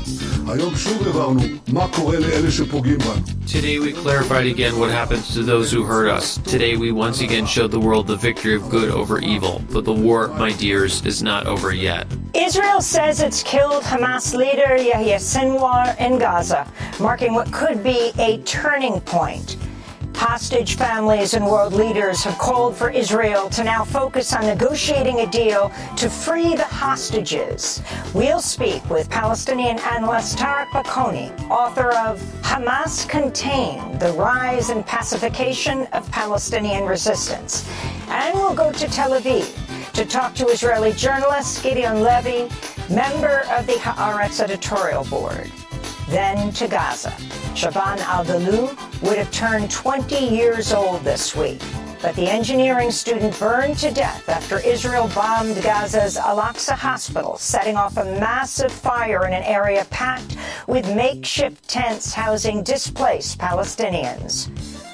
היום שוב הבהרנו מה קורה לאלה שפוגעים בנו. Today we clarified again what happens to those who hurt us. Today we once again showed the world the victory of good over evil. But the war, my dears, is not over yet. Israel says it's killed Hamas leader Yahya Sinwar in Gaza, marking what could be a turning point. Hostage families and world leaders have called for Israel to now focus on negotiating a deal to free the hostages. We'll speak with Palestinian analyst Tarek Bakoni, author of Hamas Contained, The Rise and Pacification of Palestinian Resistance. And we'll go to Tel Aviv to talk to Israeli journalist Gideon Levy, member of the Haaretz editorial board. Then to Gaza. Shaban al-Dalou would have turned 20 years old this week, but the engineering student burned to death after Israel bombed Gaza's Al-Aqsa hospital, setting off a massive fire in an area packed with makeshift tents housing displaced Palestinians.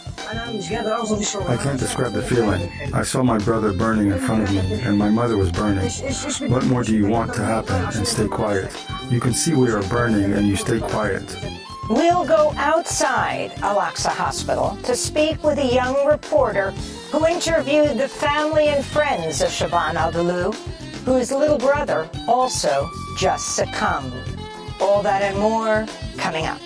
I can't describe the feeling. I saw my brother burning in front of me, and my mother was burning. What more do you want to happen? And stay quiet. You can see we are burning, and you stay quiet. We'll go outside Al-Aqsa Hospital to speak with a young reporter who interviewed the family and friends of Shaban al-Dalou, whose little brother also just succumbed. All that and more coming up.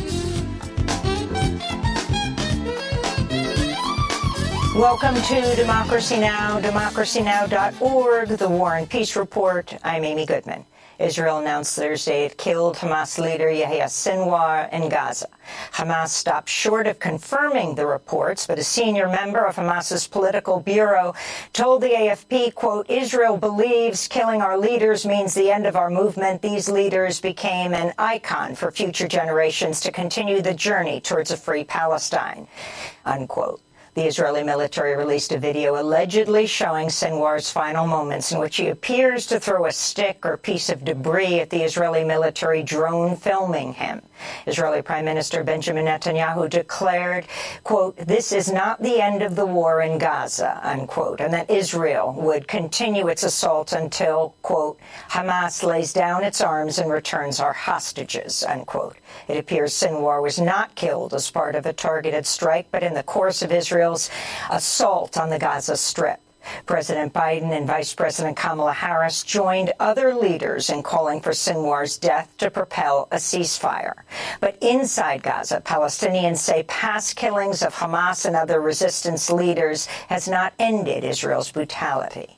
Welcome to Democracy Now!, democracynow.org, the War and Peace Report. I'm Amy Goodman. Israel announced Thursday it killed Hamas leader Yahya Sinwar in Gaza. Hamas stopped short of confirming the reports, but a senior member of Hamas's political bureau told the AFP, quote, Israel believes killing our leaders means the end of our movement. These leaders became an icon for future generations to continue the journey towards a free Palestine, unquote. The Israeli military released a video allegedly showing Sinwar's final moments in which he appears to throw a stick or piece of debris at the Israeli military drone filming him. Israeli Prime Minister Benjamin Netanyahu declared, quote, this is not the end of the war in Gaza, unquote, and that Israel would continue its assault until, quote, Hamas lays down its arms and returns our hostages, unquote. It appears Sinwar was not killed as part of a targeted strike, but in the course of Israel's assault on the Gaza Strip. President Biden and Vice President Kamala Harris joined other leaders in calling for Sinwar's death to propel a ceasefire. But inside Gaza, Palestinians say past killings of Hamas and other resistance leaders has not ended Israel's brutality.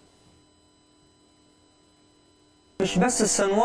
They did not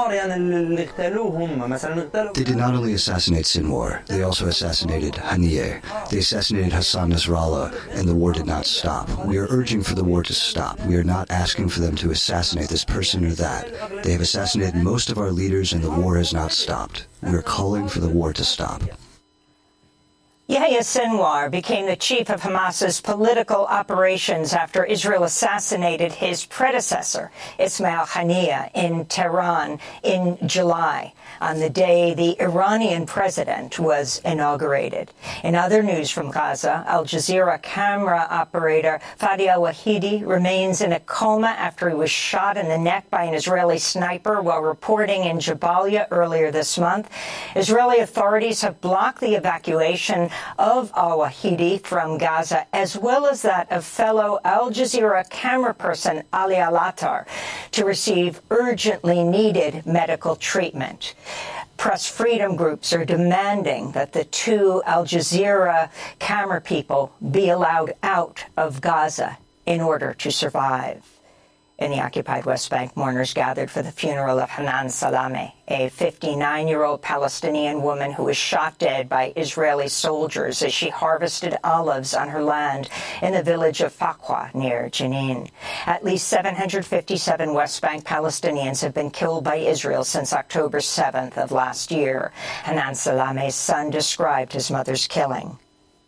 only assassinate Sinwar, they also assassinated Haniyeh. They assassinated Hassan Nasrallah, and the war did not stop. We are urging for the war to stop. We are not asking for them to assassinate this person or that. They have assassinated most of our leaders, and the war has not stopped. We are calling for the war to stop. Yahya Sinwar became the chief of Hamas's political operations after Israel assassinated his predecessor, Ismail Haniyeh, in Tehran in July, on the day the Iranian president was inaugurated. In other news from Gaza, Al Jazeera camera operator Fadi al-Wahidi remains in a coma after he was shot in the neck by an Israeli sniper while reporting in Jabalia earlier this month. Israeli authorities have blocked the evacuation of al-Wahidi from Gaza, as well as that of fellow Al Jazeera cameraperson Ali Al-Attar, to receive urgently needed medical treatment. Press freedom groups are demanding that the two Al Jazeera camera people be allowed out of Gaza in order to survive. In the occupied West Bank, mourners gathered for the funeral of Hanan Salameh, a 59-year-old Palestinian woman who was shot dead by Israeli soldiers as she harvested olives on her land in the village of Faqwa near Jenin. At least 757 West Bank Palestinians have been killed by Israel since October 7th of last year. Hanan Salameh's son described his mother's killing.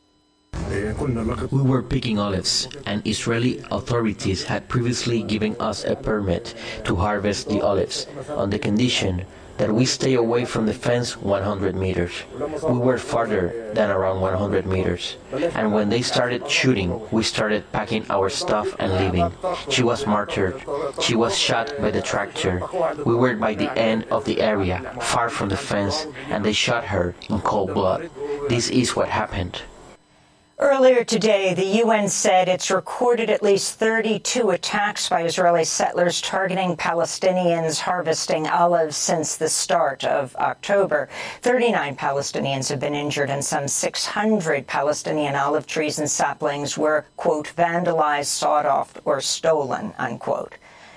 We were picking olives, and Israeli authorities had previously given us a permit to harvest the olives on the condition that we stay away from the fence 100 meters. We were farther than around 100 meters. And when they started shooting, we started packing our stuff and leaving. She was martyred. She was shot by the tractor. We were by the end of the area, far from the fence, and they shot her in cold blood. This is what happened. Earlier today, the UN said it's recorded at least 32 attacks by Israeli settlers targeting Palestinians harvesting olives since the start of October. 39 Palestinians have been injured and some 600 Palestinian olive trees and saplings were, quote, vandalized, sawed off, or stolen, unquote.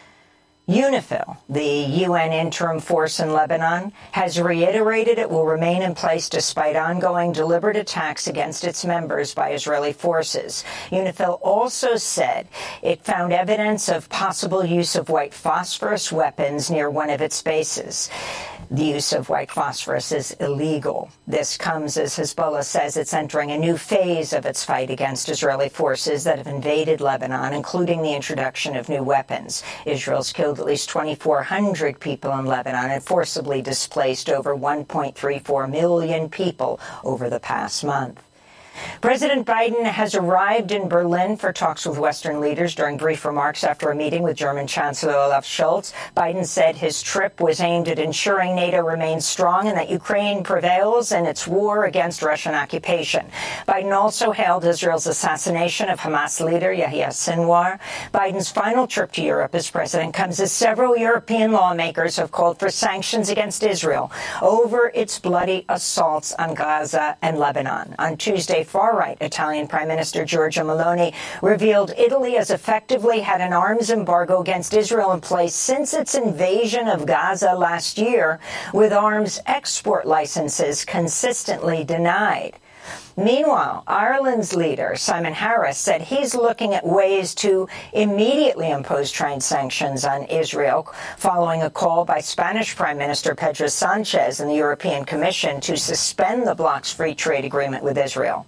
UNIFIL, the UN interim force in Lebanon, has reiterated it will remain in place despite ongoing deliberate attacks against its members by Israeli forces. UNIFIL also said it found evidence of possible use of white phosphorus weapons near one of its bases. The use of white phosphorus is illegal. This comes as Hezbollah says it's entering a new phase of its fight against Israeli forces that have invaded Lebanon, including the introduction of new weapons. Israel's killed at least 2,400 people in Lebanon and forcibly displaced over 1.34 million people over the past month. President Biden has arrived in Berlin for talks with Western leaders. During brief remarks after a meeting with German Chancellor Olaf Scholz, Biden said his trip was aimed at ensuring NATO remains strong and that Ukraine prevails in its war against Russian occupation. Biden also hailed Israel's assassination of Hamas leader Yahya Sinwar. Biden's final trip to Europe as president comes as several European lawmakers have called for sanctions against Israel over its bloody assaults on Gaza and Lebanon. On Tuesday, far-right Italian Prime Minister Giorgia Meloni revealed Italy has effectively had an arms embargo against Israel in place since its invasion of Gaza last year, with arms export licenses consistently denied. Meanwhile, Ireland's leader, Simon Harris, said he's looking at ways to immediately impose trade sanctions on Israel, following a call by Spanish Prime Minister Pedro Sanchez and the European Commission to suspend the bloc's free trade agreement with Israel.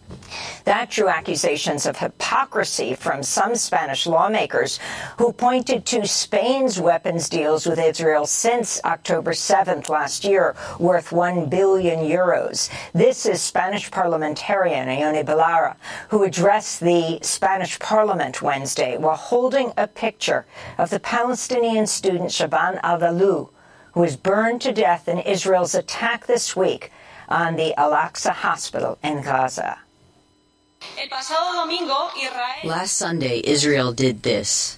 That drew accusations of hypocrisy from some Spanish lawmakers who pointed to Spain's weapons deals with Israel since October 7th last year, worth €1 billion. This is Spanish parliamentarian Ione Belarra, who addressed the Spanish parliament Wednesday while holding a picture of the Palestinian student Shaban al-Dahlou, who was burned to death in Israel's attack this week on the Al-Aqsa hospital in Gaza. Last Sunday, Israel did this.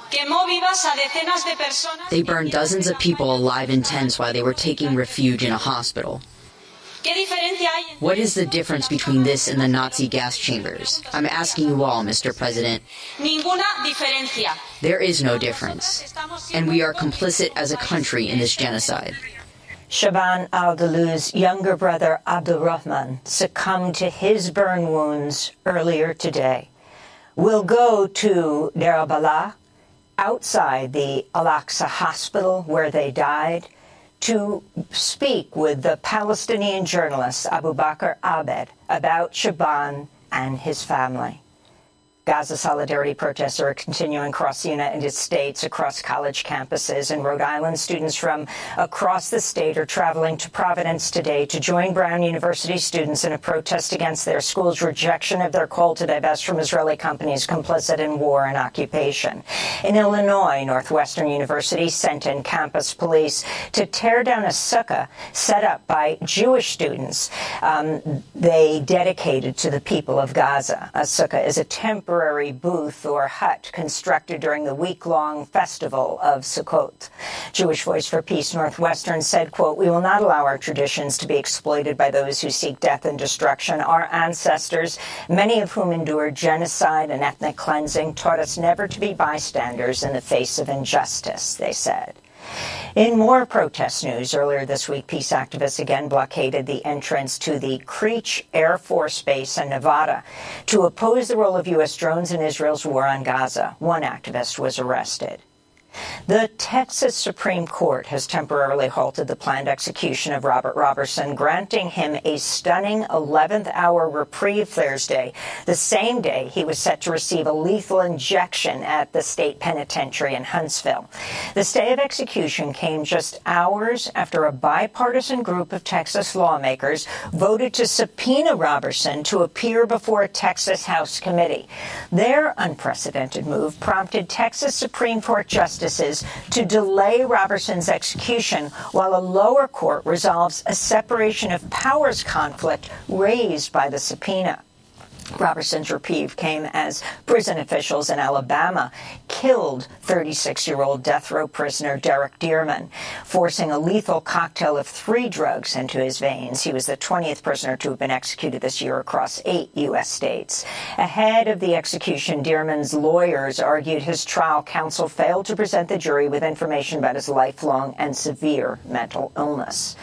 They burned dozens of people alive in tents while they were taking refuge in a hospital. What is the difference between this and the Nazi gas chambers? I'm asking you all, Mr. President. There is no difference. And we are complicit as a country in this genocide. Shaban al-Dahlou's younger brother, Abdulrahman, succumbed to his burn wounds earlier today. We'll go to Deir al-Balah, outside the Al-Aqsa hospital where they died, to speak with the Palestinian journalist Abu Bakr Abed about Shaban and his family. Gaza solidarity protests are continuing across the United States, across college campuses. In Rhode Island, students from across the state are traveling to Providence today to join Brown University students in a protest against their school's rejection of their call to divest from Israeli companies complicit in war and occupation. In Illinois, Northwestern University sent in campus police to tear down a sukkah set up by Jewish students they dedicated to the people of Gaza. A sukkah is a temporary booth or hut constructed during the week-long festival of Sukkot. Jewish Voice for Peace Northwestern said, quote, "We will not allow our traditions to be exploited by those who seek death and destruction. Our ancestors, many of whom endured genocide and ethnic cleansing, taught us never to be bystanders in the face of injustice," they said. In more protest news, earlier this week, peace activists again blockaded the entrance to the Creech Air Force Base in Nevada to oppose the role of U.S. drones in Israel's war on Gaza. One activist was arrested. The Texas Supreme Court has temporarily halted the planned execution of Robert Robertson, granting him a stunning 11th-hour reprieve Thursday, the same day he was set to receive a lethal injection at the state penitentiary in Huntsville. The stay of execution came just hours after a bipartisan group of Texas lawmakers voted to subpoena Robertson to appear before a Texas House committee. Their unprecedented move prompted Texas Supreme Court justices to delay Robertson's execution while a lower court resolves a separation of powers conflict raised by the subpoena. Robertson's reprieve came as prison officials in Alabama killed 36-year-old death row prisoner Derek Dearman, forcing a lethal cocktail of 3 drugs into his veins. He was the 20th prisoner to have been executed this year across 8 U.S. states. Ahead of the execution, Dearman's lawyers argued his trial counsel failed to present the jury with information about his lifelong and severe mental illness.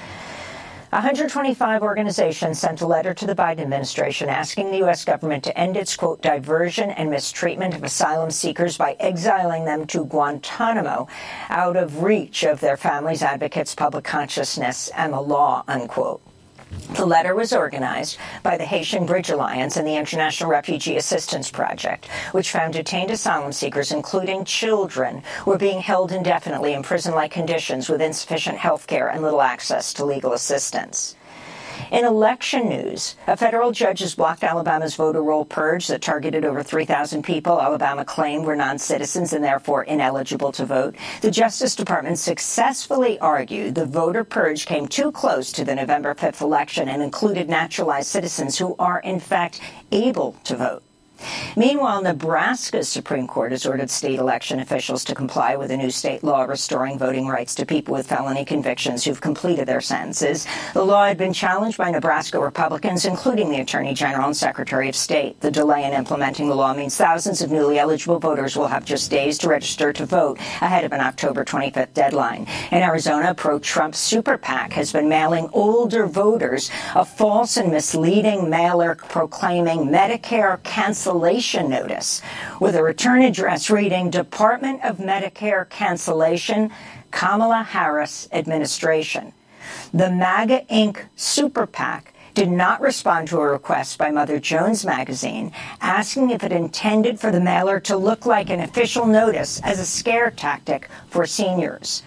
125 organizations sent a letter to the Biden administration asking the U.S. government to end its, quote, diversion and mistreatment of asylum seekers by exiling them to Guantanamo out of reach of their families, advocates, public consciousness, and the law, unquote. The letter was organized by the Haitian Bridge Alliance and the International Refugee Assistance Project, which found detained asylum seekers, including children, were being held indefinitely in prison-like conditions with insufficient health care and little access to legal assistance. In election news, a federal judge has blocked Alabama's voter roll purge that targeted over 3,000 people Alabama claimed were non-citizens and therefore ineligible to vote. The Justice Department successfully argued the voter purge came too close to the November 5th election and included naturalized citizens who are, in fact, able to vote. Meanwhile, Nebraska's Supreme Court has ordered state election officials to comply with a new state law restoring voting rights to people with felony convictions who've completed their sentences. The law had been challenged by Nebraska Republicans, including the Attorney General and Secretary of State. The delay in implementing the law means thousands of newly eligible voters will have just days to register to vote ahead of an October 25th deadline. In Arizona, pro-Trump Super PAC has been mailing older voters a false and misleading mailer proclaiming Medicare cancellation notice with a return address reading Department of Medicare Cancellation, Kamala Harris Administration. The MAGA Inc. Super PAC did not respond to a request by Mother Jones Magazine asking if it intended for the mailer to look like an official notice as a scare tactic for seniors.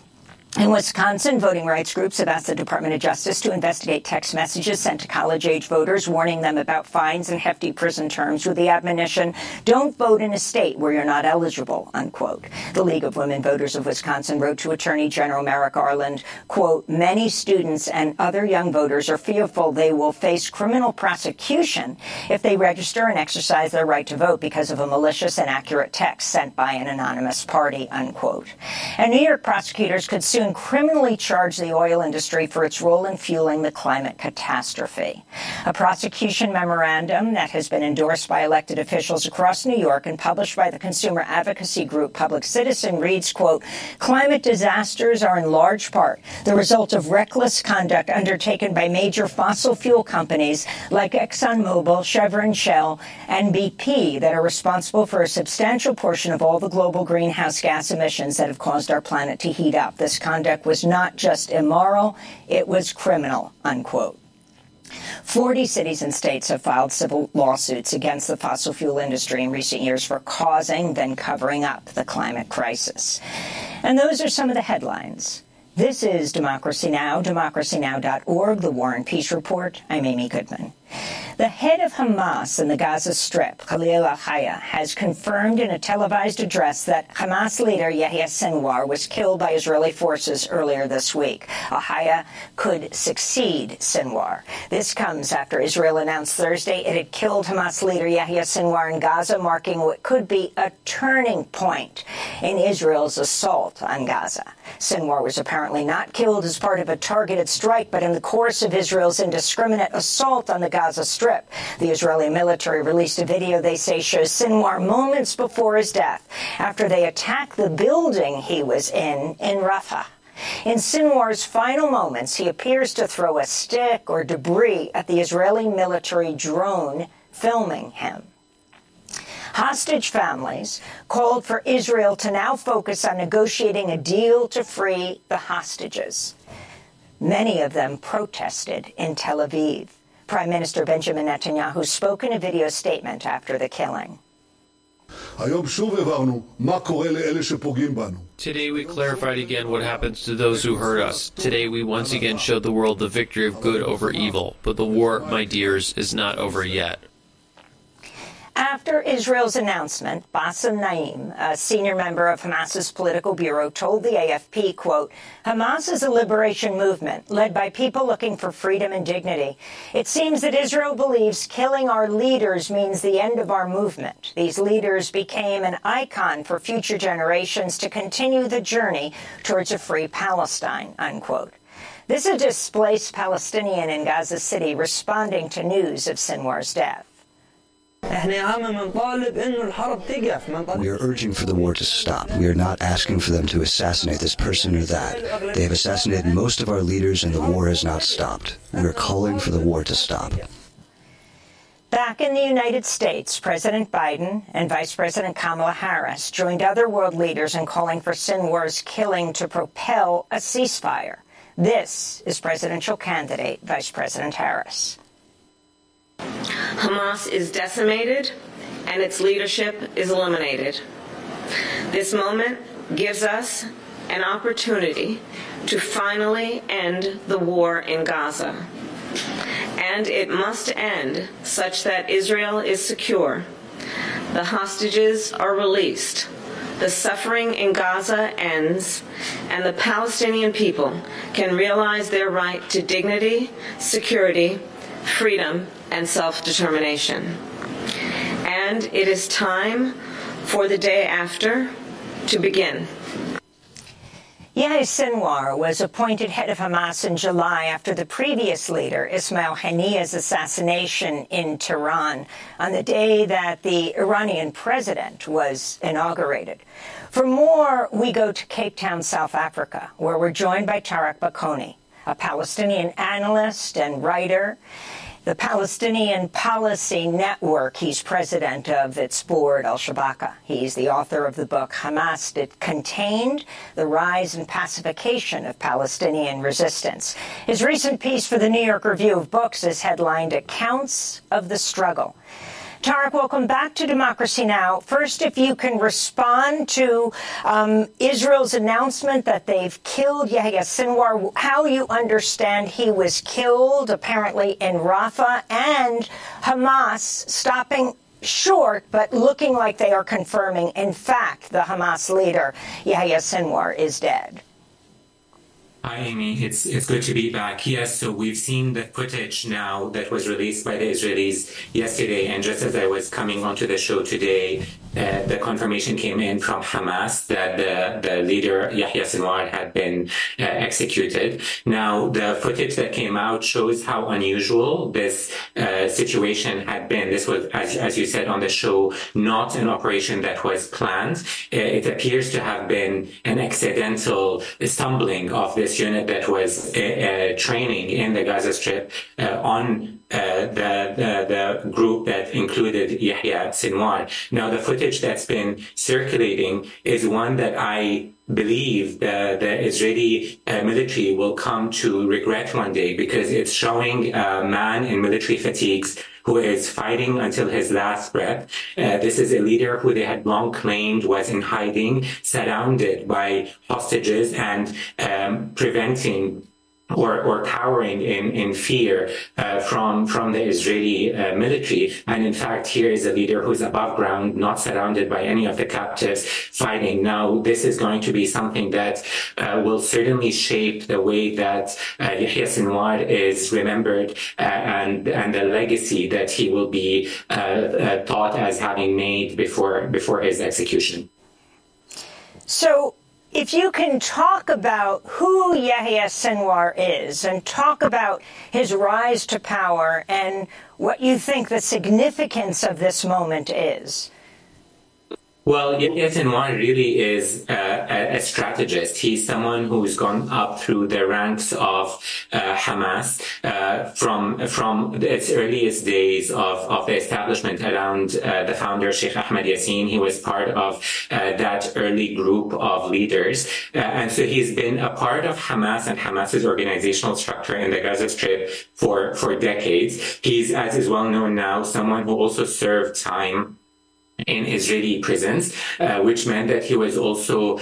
In Wisconsin, voting rights groups have asked the Department of Justice to investigate text messages sent to college-age voters warning them about fines and hefty prison terms with the admonition, don't vote in a state where you're not eligible, unquote. The League of Women Voters of Wisconsin wrote to Attorney General Merrick Garland, quote, many students and other young voters are fearful they will face criminal prosecution if they register and exercise their right to vote because of a malicious, inaccurate text sent by an anonymous party, unquote. And New York prosecutors could soon criminally charge the oil industry for its role in fueling the climate catastrophe. A prosecution memorandum that has been endorsed by elected officials across New York and published by the consumer advocacy group Public Citizen reads, quote, climate disasters are in large part the result of reckless conduct undertaken by major fossil fuel companies like ExxonMobil, Chevron, Shell, and BP that are responsible for a substantial portion of all the global greenhouse gas emissions that have caused our planet to heat up. This conduct was not just immoral, it was criminal, unquote. 40 cities and states have filed civil lawsuits against the fossil fuel industry in recent years for causing, then covering up the climate crisis. And those are some of the headlines. This is Democracy Now!, democracynow.org, The War and Peace Report. I'm Amy Goodman. The head of Hamas in the Gaza Strip, Khalil al-Hayya, has confirmed in a televised address that Hamas leader Yahya Sinwar was killed by Israeli forces earlier this week. Al-Hayya could succeed Sinwar. This comes after Israel announced Thursday it had killed Hamas leader Yahya Sinwar in Gaza, marking what could be a turning point in Israel's assault on Gaza. Sinwar was apparently not killed as part of a targeted strike, but in the course of Israel's indiscriminate assault on the Gaza Strip. The Israeli military released a video they say shows Sinwar moments before his death after they attacked the building he was in Rafah. In Sinwar's final moments, he appears to throw a stick or debris at the Israeli military drone filming him. hostage families called for Israel to now focus on negotiating a deal to free the hostages. Many of them protested in Tel Aviv. Prime Minister Benjamin Netanyahu spoke in a video statement after the killing. Today we clarified again what happens to those who hurt us. Today we once again showed the world the victory of good over evil. But the war, my dears, is not over yet. After Israel's announcement, Bassem Naim, a senior member of Hamas's political bureau, told the AFP, quote, Hamas is a liberation movement led by people looking for freedom and dignity. It seems that Israel believes killing our leaders means the end of our movement. These leaders became an icon for future generations to continue the journey towards a free Palestine, unquote. This is a displaced Palestinian in Gaza City responding to news of Sinwar's death. We are urging for the war to stop. We are not asking for them to assassinate this person or that. They have assassinated most of our leaders and the war has not stopped. We are calling for the war to stop. Back in the United States, President Biden and Vice President Kamala Harris joined other world leaders in calling for Sinwar's killing to propel a ceasefire. This is presidential candidate Vice President Harris. Hamas is decimated and its leadership is eliminated. This moment gives us an opportunity to finally end the war in Gaza. And it must end such that Israel is secure, the hostages are released, the suffering in Gaza ends, and the Palestinian people can realize their right to dignity, security, freedom, and self-determination. And it is time for the day after to begin. Yahya Sinwar was appointed head of Hamas in July after the previous leader, Ismail Haniyeh's assassination in Tehran on the day that the Iranian president was inaugurated. For more, we go to Cape Town, South Africa, where we're joined by Tarek Bakoni, a Palestinian analyst and writer. The Palestinian Policy Network, he's president of its board, Al-Shabaka. He's the author of the book Hamas Contained, The Rise and Pacification of Palestinian Resistance. His recent piece for the New York Review of Books is headlined Accounts of the Struggle. Tarek, welcome back to Democracy Now! First, if you can respond to Israel's announcement that they've killed Yahya Sinwar, how you understand he was killed, apparently in Rafah, and Hamas stopping short, but looking like they are confirming, in fact, the Hamas leader, Yahya Sinwar, is dead. Hi, Amy. It's good to be back. Yes, so we've seen the footage now that was released by the Israelis yesterday, and just as I was coming onto the show today, the confirmation came in from Hamas that the leader, Yahya Sinwar, had been executed. Now, the footage that came out shows how unusual this situation had been. This was, as you said on the show, not an operation that was planned. It appears to have been an accidental stumbling of this unit that was training in the Gaza Strip on the group that included Yahya Sinwar. Now, the footage that's been circulating is one that I believe the Israeli military will come to regret one day, because it's showing a man in military fatigues who is fighting until his last breath. This is a leader who they had long claimed was in hiding, surrounded by hostages and preventing or cowering in fear from the Israeli military. And in fact, here is a leader who's above ground, not surrounded by any of the captives, fighting. Now, this is going to be something that will certainly shape the way that Yahya Sinwar is remembered and the legacy that he will be thought as having made before his execution. So, if you can talk about who Yahya Sinwar is and talk about his rise to power and what you think the significance of this moment is. Well, Yahya Sinwar really is a strategist. He's someone who's gone up through the ranks of Hamas from its earliest days of the establishment around the founder, Sheikh Ahmed Yassin. He was part of that early group of leaders. And so he's been a part of Hamas and Hamas's organizational structure in the Gaza Strip for decades. He's, as is well known now, someone who also served time in Israeli prisons, which meant that he was also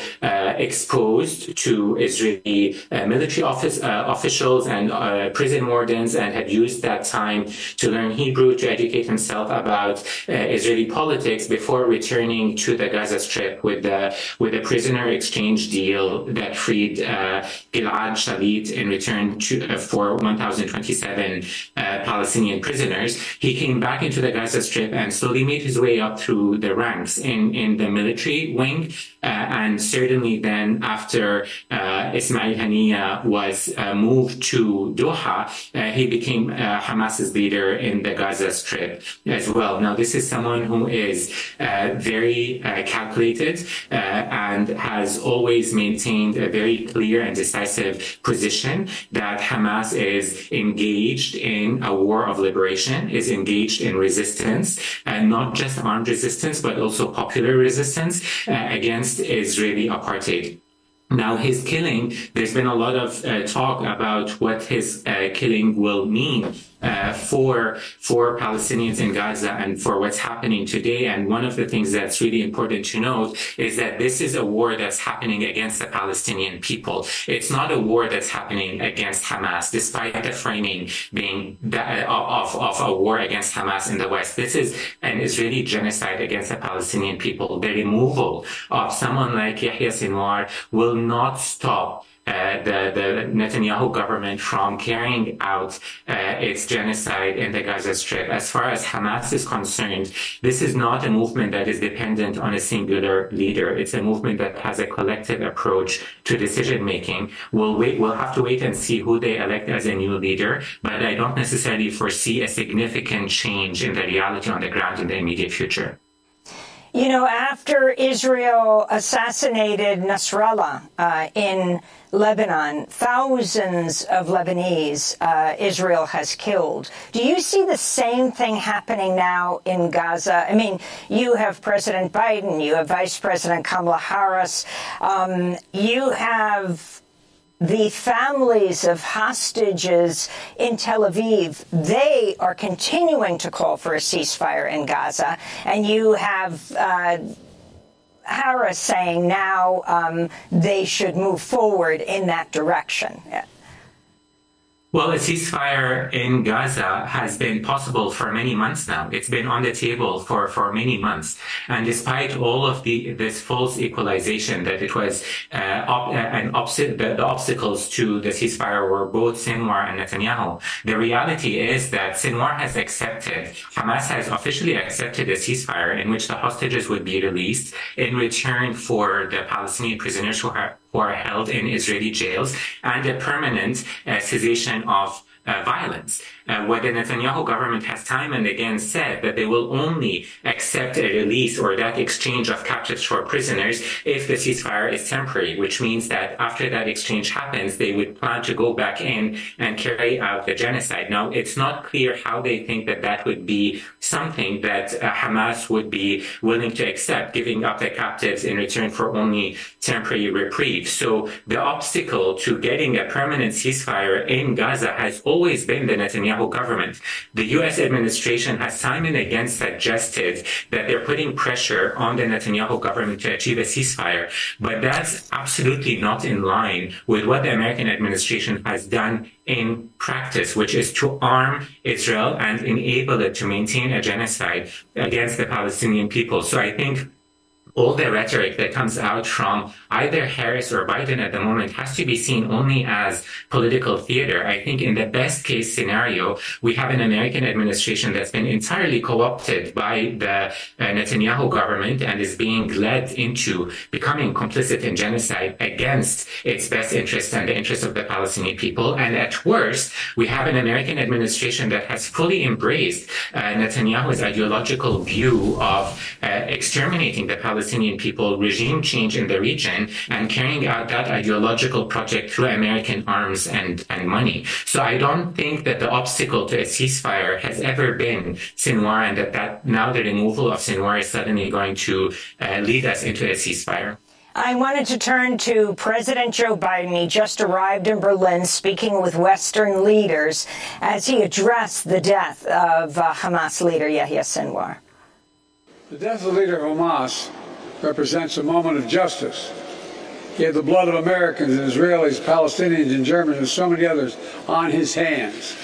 exposed to Israeli military officials and prison wardens, and had used that time to learn Hebrew, to educate himself about Israeli politics before returning to the Gaza Strip with a prisoner exchange deal that freed Gilad Shalit in return for 1,027 Palestinian prisoners. He came back into the Gaza Strip and slowly made his way up through the ranks in the military wing, and certainly then after Ismail Haniyeh was moved to Doha, he became Hamas's leader in the Gaza Strip as well. Now, this is someone who is very calculated and has always maintained a very clear and decisive position that Hamas is engaged in a war of liberation, is engaged in resistance, and not just armed resistance, but also popular resistance against Israeli apartheid. Now, his killing, there's been a lot of talk about what his killing will mean for Palestinians in Gaza and for what's happening today. And one of the things that's really important to note is that this is a war that's happening against the Palestinian people. It's not a war that's happening against Hamas, despite the framing being of a war against Hamas in the West. This is an Israeli genocide against the Palestinian people. The removal of someone like Yahya Sinwar will not stop the Netanyahu government from carrying out its genocide in the Gaza Strip. As far as Hamas is concerned, this is not a movement that is dependent on a singular leader. It's a movement that has a collective approach to decision-making. We'll have to wait and see who they elect as a new leader, but I don't necessarily foresee a significant change in the reality on the ground in the immediate future. You know, after Israel assassinated Nasrallah in Lebanon, thousands of Lebanese Israel has killed. Do you see the same thing happening now in Gaza? I mean, you have President Biden, you have Vice President Kamala Harris, you have the families of hostages in Tel Aviv. They are continuing to call for a ceasefire in Gaza. And you have Harris saying now they should move forward in that direction. Well, a ceasefire in Gaza has been possible for many months now. It's been on the table for many months. And despite all of this false equalization that it was the obstacles to the ceasefire were both Sinwar and Netanyahu, the reality is that Sinwar has accepted, Hamas has officially accepted a ceasefire in which the hostages would be released in return for the Palestinian prisoners who are held in Israeli jails, and a permanent cessation of violence. What the Netanyahu government has time and again said that they will only accept a release or that exchange of captives for prisoners if the ceasefire is temporary, which means that after that exchange happens, they would plan to go back in and carry out the genocide. Now, it's not clear how they think that would be something that Hamas would be willing to accept, giving up the captives in return for only temporary reprieve. So the obstacle to getting a permanent ceasefire in Gaza has always been the Netanyahu government. The U.S. administration has time and again suggested that they're putting pressure on the Netanyahu government to achieve a ceasefire, but that's absolutely not in line with what the American administration has done in practice, which is to arm Israel and enable it to maintain a genocide against the Palestinian people. So I think all the rhetoric that comes out from either Harris or Biden at the moment has to be seen only as political theater. I think in the best case scenario, we have an American administration that's been entirely co-opted by the Netanyahu government and is being led into becoming complicit in genocide against its best interests and the interests of the Palestinian people. And at worst, we have an American administration that has fully embraced Netanyahu's ideological view of exterminating the Palestinian Palestinian people regime change in the region and carrying out that ideological project through American arms and money. So I don't think that the obstacle to a ceasefire has ever been Sinwar, and that now the removal of Sinwar is suddenly going to lead us into a ceasefire. I wanted to turn to President Joe Biden. He just arrived in Berlin speaking with Western leaders as he addressed the death of Hamas leader Yahya Sinwar. The death of the leader of Hamas represents a moment of justice. He had the blood of Americans and Israelis, Palestinians and Germans and so many others on his hands.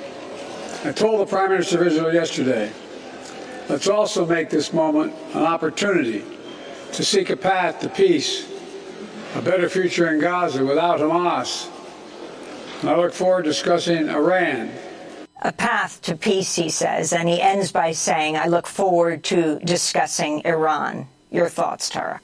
I told the Prime Minister of Israel yesterday, let's also make this moment an opportunity to seek a path to peace, a better future in Gaza without Hamas. And I look forward to discussing Iran. A path to peace, he says, and he ends by saying, I look forward to discussing Iran. Your thoughts, Tarek?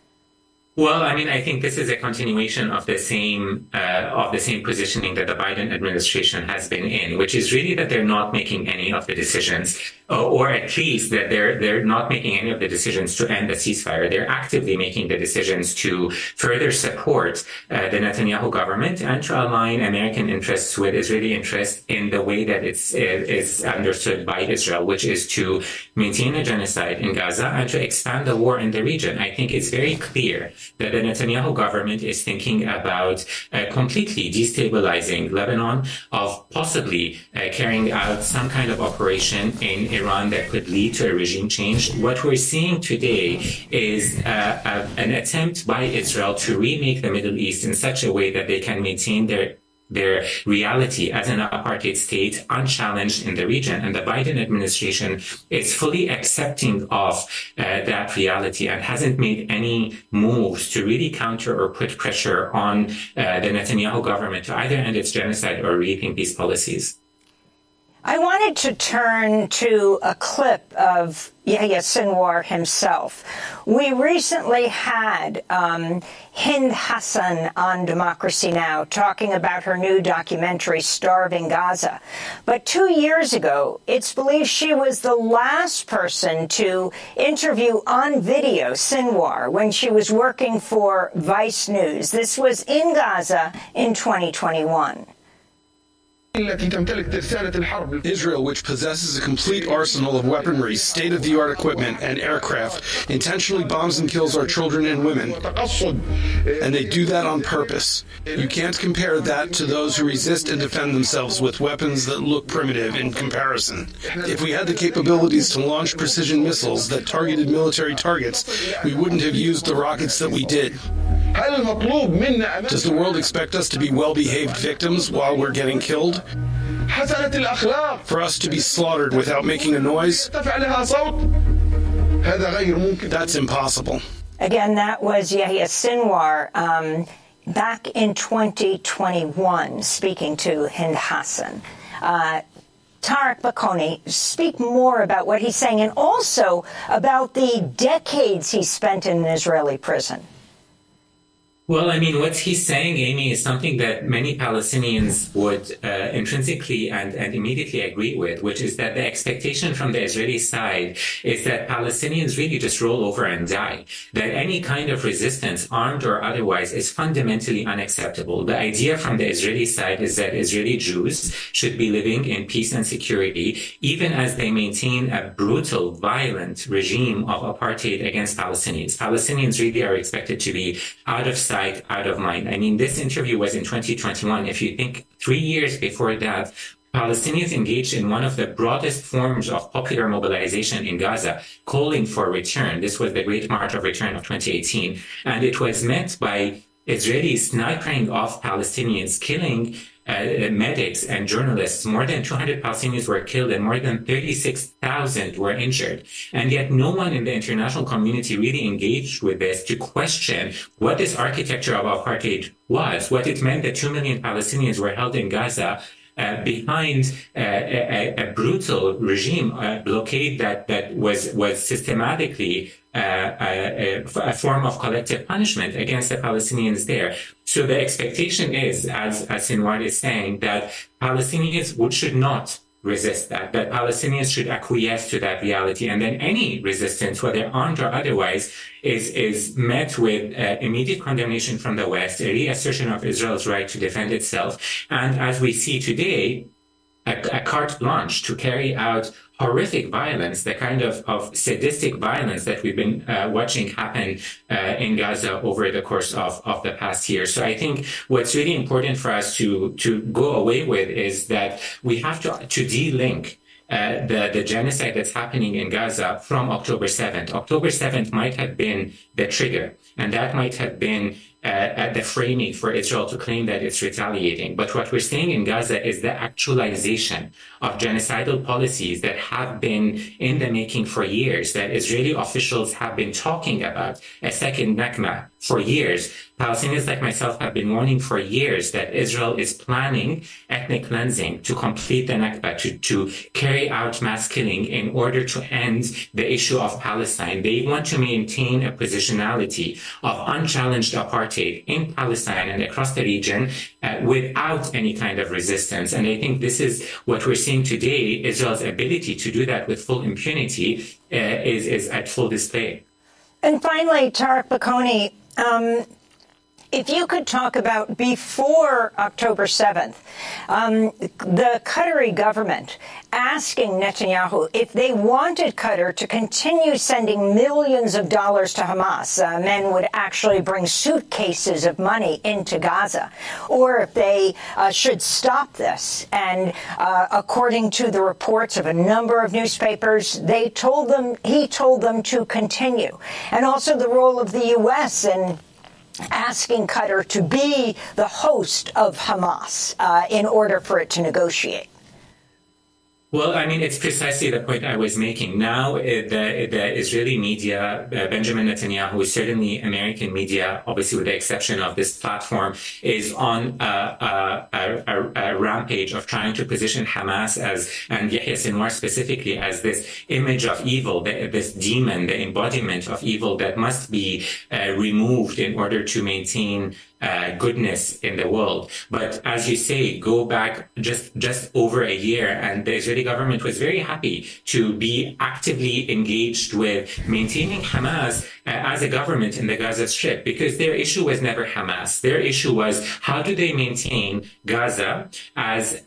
Well, I mean, I think this is a continuation of the same positioning that the Biden administration has been in, which is really that they're not making any of the decisions, or at least that they're not making any of the decisions to end the ceasefire. They're actively making the decisions to further support the Netanyahu government and to align American interests with Israeli interests in the way that is understood by Israel, which is to maintain a genocide in Gaza and to expand the war in the region. I think it's very clear that the Netanyahu government is thinking about completely destabilizing Lebanon, of possibly carrying out some kind of operation in Iran that could lead to a regime change. What we're seeing today is an attempt by Israel to remake the Middle East in such a way that they can maintain their reality as an apartheid state unchallenged in the region. And the Biden administration is fully accepting of that reality and hasn't made any moves to really counter or put pressure on the Netanyahu government to either end its genocide or rethink these policies. I wanted to turn to a clip of Yahya Sinwar himself. We recently had Hind Hassan on Democracy Now! Talking about her new documentary, Starving Gaza. But 2 years ago, it's believed she was the last person to interview on video Sinwar when she was working for Vice News. This was in Gaza in 2021. Israel, which possesses a complete arsenal of weaponry, state-of-the-art equipment, and aircraft, intentionally bombs and kills our children and women. And they do that on purpose. You can't compare that to those who resist and defend themselves with weapons that look primitive in comparison. If we had the capabilities to launch precision missiles that targeted military targets, we wouldn't have used the rockets that we did. Does the world expect us to be well-behaved victims while we're getting killed? For us to be slaughtered without making a noise? That's impossible. Again, that was Yahya Sinwar back in 2021, speaking to Hind Hassan. Tarek Bakoni, speak more about what he's saying and also about the decades he spent in an Israeli prison. Well, I mean, what he's saying, Amy, is something that many Palestinians would intrinsically and immediately agree with, which is that the expectation from the Israeli side is that Palestinians really just roll over and die, that any kind of resistance, armed or otherwise, is fundamentally unacceptable. The idea from the Israeli side is that Israeli Jews should be living in peace and security, even as they maintain a brutal, violent regime of apartheid against Palestinians. Palestinians really are expected to be out of sight, out of mind. I mean, this interview was in 2021. If you think 3 years before that, Palestinians engaged in one of the broadest forms of popular mobilization in Gaza, calling for return. This was the Great March of Return of 2018. And it was met by Israelis sniping off Palestinians, killing medics and journalists. More than 200 Palestinians were killed and more than 36,000 were injured. And yet no one in the international community really engaged with this to question what this architecture of apartheid was, what it meant that 2 million Palestinians were held in Gaza behind a brutal regime, blockade that was systematically a form of collective punishment against the Palestinians there. So the expectation is, as Sinwar is saying, that Palestinians should not resist that Palestinians should acquiesce to that reality. And then any resistance, whether armed or otherwise, is met with immediate condemnation from the West, a reassertion of Israel's right to defend itself. And as we see today, a carte blanche to carry out horrific violence, the kind of sadistic violence that we've been watching happen in Gaza over the course of the past year. So I think what's really important for us to go away with is that we have to de-link the genocide that's happening in Gaza from October 7th. October 7th might have been the trigger, and that might have been at the framing for Israel to claim that it's retaliating. But what we're seeing in Gaza is the actualization of genocidal policies that have been in the making for years, that Israeli officials have been talking about a second Nakba for years. Palestinians like myself have been warning for years that Israel is planning ethnic cleansing to complete the Nakba, to carry out mass killing in order to end the issue of Palestine. They want to maintain a positionality of unchallenged apartheid in Palestine and across the region without any kind of resistance. And I think this is what we're seeing today. Israel's ability to do that with full impunity is at full display. And finally, Tarek Bakoni, if you could talk about before October 7th, the Qatari government asking Netanyahu if they wanted Qatar to continue sending millions of dollars to Hamas, men would actually bring suitcases of money into Gaza, or if they should stop this. And according to the reports of a number of newspapers, he told them to continue. And also the role of the U.S. in asking Qatar to be the host of Hamas in order for it to negotiate. Well, I mean, it's precisely the point I was making. Now, the Israeli media, Benjamin Netanyahu, certainly American media, obviously with the exception of this platform, is on a rampage of trying to position Hamas and Yahya Sinwar specifically, as this image of evil, this demon, the embodiment of evil that must be removed in order to maintain goodness in the world. But as you say, go back just over a year, and the Israeli government was very happy to be actively engaged with maintaining Hamas as a government in the Gaza Strip, because their issue was never Hamas. Their issue was, how do they maintain Gaza as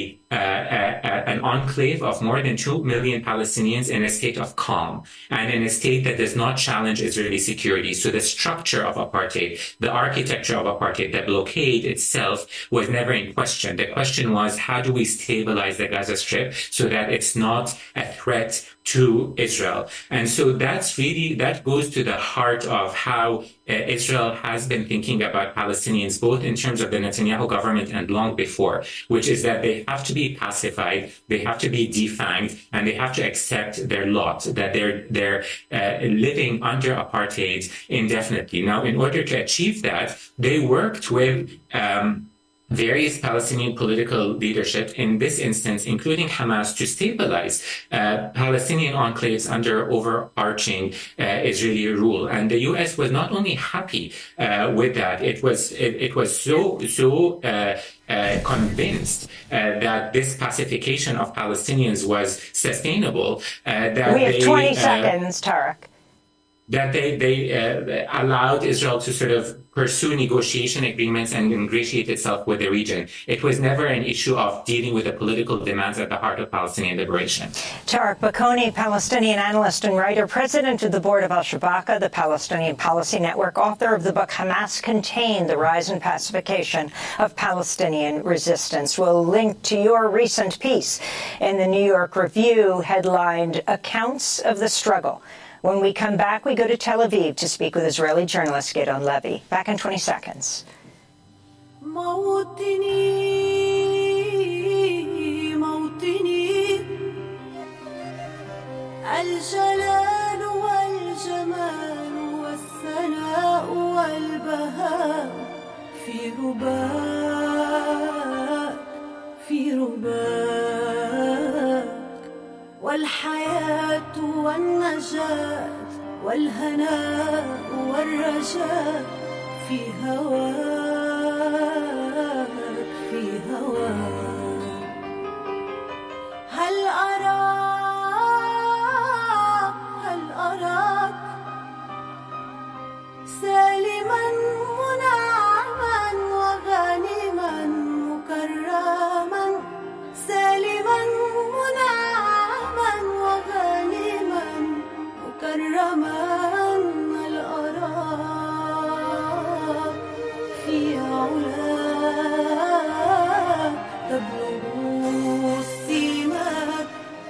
an enclave of more than 2 million Palestinians in a state of calm and in a state that does not challenge Israeli security. So the structure of apartheid, the architecture of apartheid, the blockade itself was never in question. The question was, how do we stabilize the Gaza Strip so that it's not a threat to Israel? And so that goes to the heart of how Israel has been thinking about Palestinians, both in terms of the Netanyahu government and long before, which is that they have to be pacified, they have to be defanged, and they have to accept their lot, that they're living under apartheid indefinitely. Now, in order to achieve that, they worked with various Palestinian political leadership, in this instance, including Hamas, to stabilize Palestinian enclaves under overarching Israeli rule. And the U.S. was not only happy with that, it was so convinced that this pacification of Palestinians was sustainable. That we have 20 seconds, Tarek. That they allowed Israel to sort of pursue negotiation agreements and ingratiate itself with the region. It was never an issue of dealing with the political demands at the heart of Palestinian liberation. Tarek Bakoni, Palestinian analyst and writer, president of the board of Al-Shabaka, the Palestinian Policy Network, author of the book Hamas Contained, The Rise and Pacification of Palestinian Resistance. We'll link to your recent piece in the New York Review headlined Accounts of the Struggle. When we come back, we go to Tel Aviv to speak with Israeli journalist Gidon Levy. Back in 20 seconds. الجلال والجمال والثناء والبهاء في رباك والحياة والنجاة والهناء والرجاء في هواك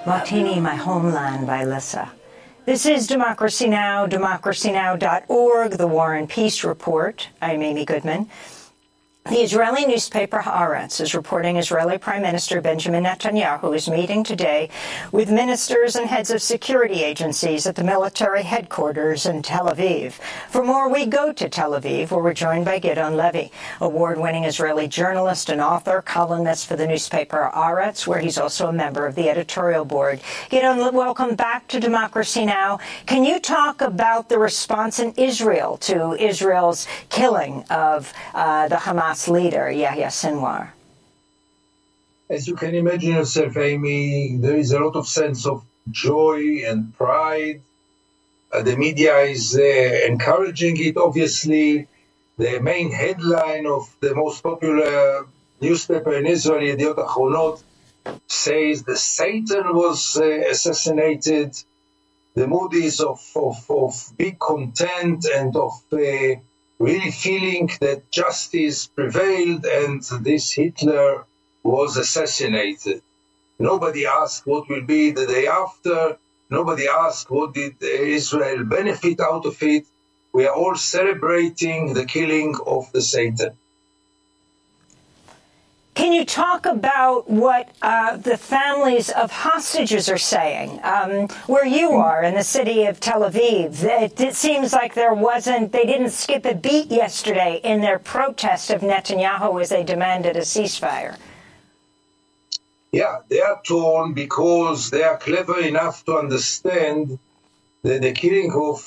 Martini, My Homeland by Lissa. This is Democracy Now!, democracynow.org, The War and Peace Report. I'm Amy Goodman. The Israeli newspaper Haaretz is reporting Israeli Prime Minister Benjamin Netanyahu is meeting today with ministers and heads of security agencies at the military headquarters in Tel Aviv. For more, we go to Tel Aviv, where we're joined by Gideon Levy, award-winning Israeli journalist and author, columnist for the newspaper Haaretz, where he's also a member of the editorial board. Gideon, welcome back to Democracy Now! Can you talk about the response in Israel to Israel's killing of the Hamas leader, Yahya Sinwar? As you can imagine yourself, Amy, there is a lot of sense of joy and pride. The media is encouraging it, obviously. The main headline of the most popular newspaper in Israel, Yediot Ahronot, says the Satan was assassinated. The mood is of big content and of really feeling that justice prevailed and this Hitler was assassinated. Nobody asked what will be the day after. Nobody asked what did Israel benefit out of it. We are all celebrating the killing of the Satan. Can you talk about what the families of hostages are saying? Where you are in the city of Tel Aviv, it seems like they didn't skip a beat yesterday in their protest of Netanyahu as they demanded a ceasefire. Yeah, they are torn because they are clever enough to understand that the killing of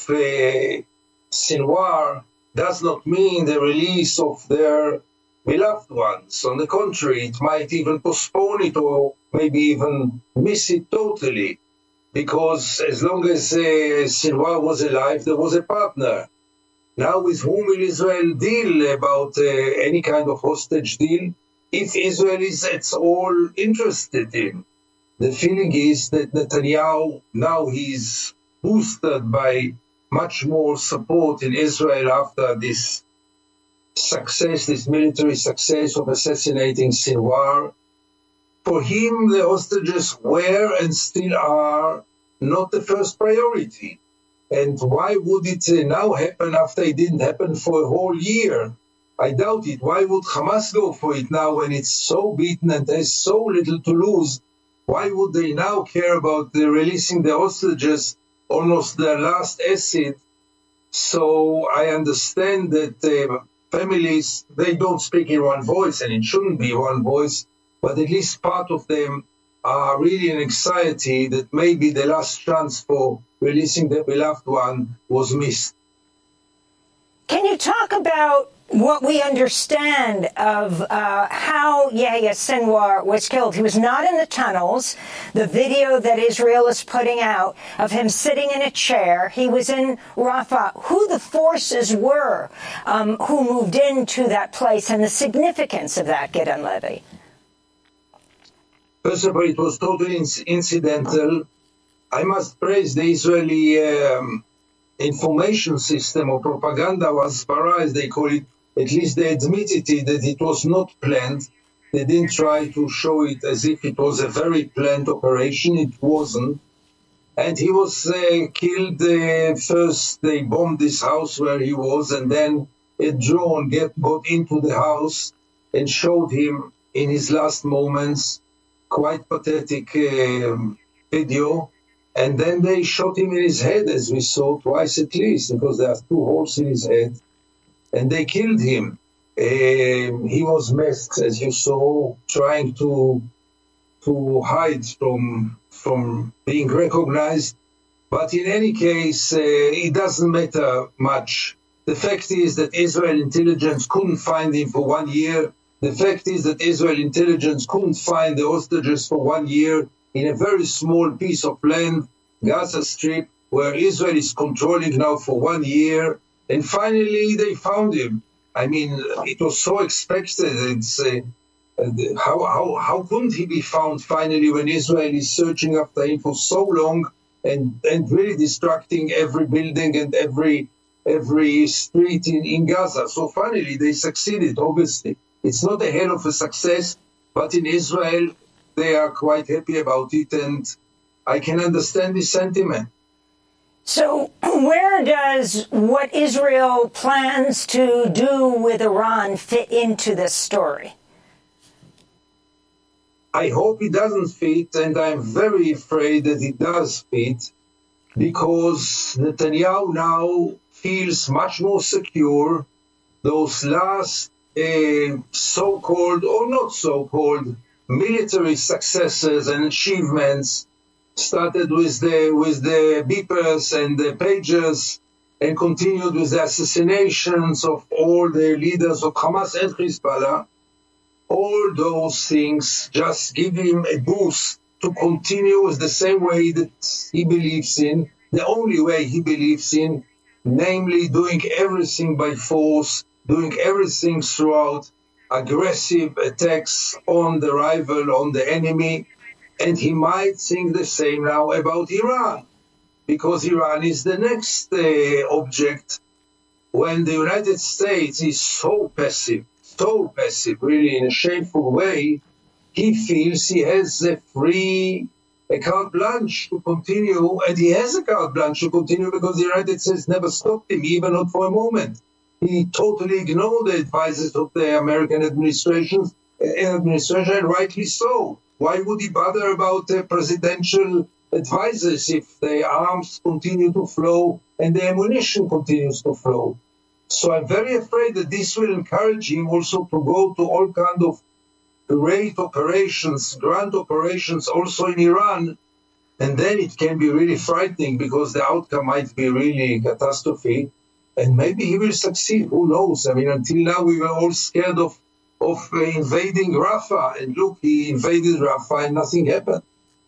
Sinwar does not mean the release of their beloved ones. On the contrary, it might even postpone it or maybe even miss it totally, because as long as Sinwar was alive, there was a partner. Now, with whom will Israel deal about any kind of hostage deal, if Israel is at all interested in? The feeling is that Netanyahu, now he's boosted by much more support in Israel after this success, this military success of assassinating Sinwar. For him, the hostages were and still are not the first priority. And why would it now happen after it didn't happen for a whole year? I doubt it. Why would Hamas go for it now when it's so beaten and has so little to lose? Why would they now care about releasing the hostages, almost their last asset? So I understand that families, they don't speak in one voice, and it shouldn't be one voice, but at least part of them are really in anxiety that maybe the last chance for releasing their beloved one was missed. Can you talk about what we understand of how Yahya Sinwar was killed? He was not in the tunnels. The video that Israel is putting out of him sitting in a chair, he was in Rafah. Who the forces were who moved into that place and the significance of that, Gideon Levy? First of all, it was totally incidental. I must praise the Israeli information system or propaganda, or Hasbara, as they call it. At least they admitted it, that it was not planned. They didn't try to show it as if it was a very planned operation. It wasn't. And he was killed. First, they bombed this house where he was, and then a drone got into the house and showed him in his last moments. Quite pathetic video. And then they shot him in his head, as we saw, twice at least, because there are 2 holes in his head. And they killed him. He was masked, as you saw, trying to hide from being recognized. But in any case, it doesn't matter much. The fact is that Israel intelligence couldn't find him for 1 year. The fact is that Israel intelligence couldn't find the hostages for 1 year in a very small piece of land, Gaza Strip, where Israel is controlling now for 1 year. And finally, they found him. I mean, it was so expected. It's how couldn't he be found finally when Israel is searching after him for so long and really distracting every building and every street in Gaza? So finally, they succeeded, obviously. It's not a hell of a success, but in Israel, they are quite happy about it. And I can understand this sentiment. So where does what Israel plans to do with Iran fit into this story? I hope it doesn't fit, and I'm very afraid that it does fit, because Netanyahu now feels much more secure. Those last so-called or not so-called military successes and achievements started with the beepers and the pagers and continued with the assassinations of all the leaders of Hamas and Hezbollah. All those things just give him a boost to continue with the same way that he believes in, the only way he believes in, namely doing everything by force, doing everything throughout aggressive attacks on the rival, on the enemy. And he might think the same now about Iran, because Iran is the next object. When the United States is so passive, really in a shameful way, he feels he has a carte blanche to continue, and he has a carte blanche to continue because the United States never stopped him, even not for a moment. He totally ignored the advices of the American administration, and rightly so. Why would he bother about the presidential advisors if the arms continue to flow and the ammunition continues to flow? So I'm very afraid that this will encourage him also to go to all kinds of great operations, grand operations also in Iran. And then it can be really frightening because the outcome might be really catastrophe. And maybe he will succeed. Who knows? I mean, until now we were all scared of invading Rafah. And look, he invaded Rafah and nothing happened.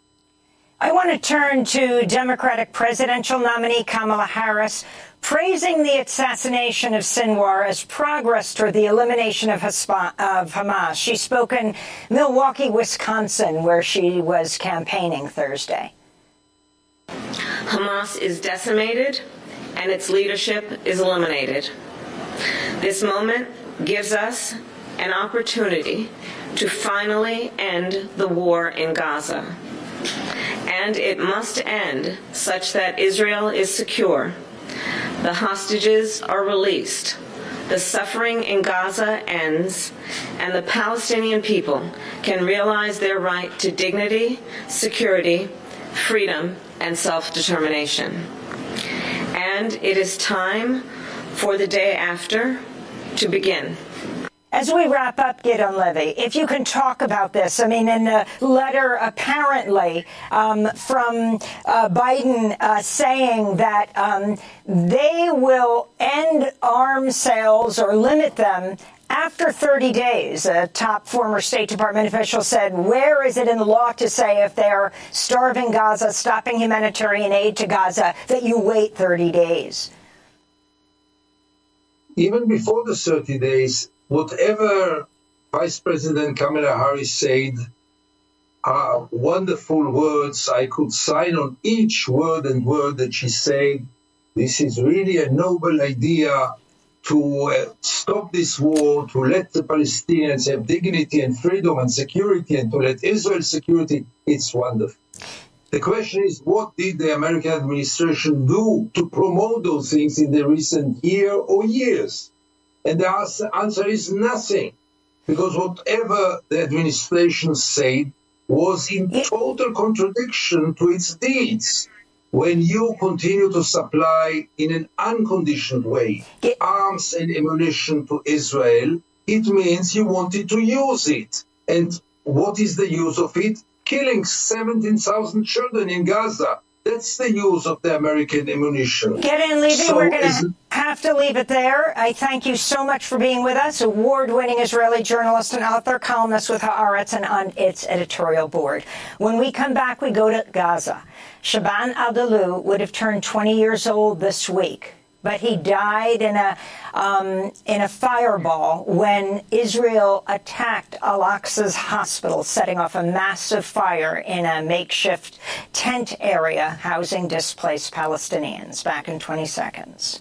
I want to turn to Democratic presidential nominee Kamala Harris, praising the assassination of Sinwar as progress toward the elimination of Hamas. She spoke in Milwaukee, Wisconsin, where she was campaigning Thursday. Hamas is decimated and its leadership is eliminated. This moment gives us an opportunity to finally end the war in Gaza. And it must end such that Israel is secure. The hostages are released. The suffering in Gaza ends, and the Palestinian people can realize their right to dignity, security, freedom, and self-determination. And it is time for the day after to begin. As we wrap up, Gideon Levy, if you can talk about this. I mean, in a letter apparently from Biden saying that they will end arms sales or limit them after 30 days. A top former State Department official said, where is it in the law to say if they're starving Gaza, stopping humanitarian aid to Gaza, that you wait 30 days? Even before the 30 days, whatever Vice President Kamala Harris said are wonderful words. I could sign on each word and word that she said. This is really a noble idea to stop this war, to let the Palestinians have dignity and freedom and security, and to let Israel security. It's wonderful. The question is, what did the American administration do to promote those things in the recent year or years? And the answer is nothing, because whatever the administration said was in total contradiction to its deeds. When you continue to supply in an unconditioned way arms and ammunition to Israel, it means you wanted to use it. And what is the use of it? Killing 17,000 children in Gaza. That's the use of the American ammunition. Gideon Levy, So we're going to have to leave it there. I thank you so much for being with us. Award-winning Israeli journalist and author, columnist with Haaretz and on its editorial board. When we come back, we go to Gaza. Shaban Al-Dalu would have turned 20 years old this week, but he died in a fireball when Israel attacked Al-Aqsa's hospital, setting off a massive fire in a makeshift tent area housing displaced Palestinians. Back in 20 seconds.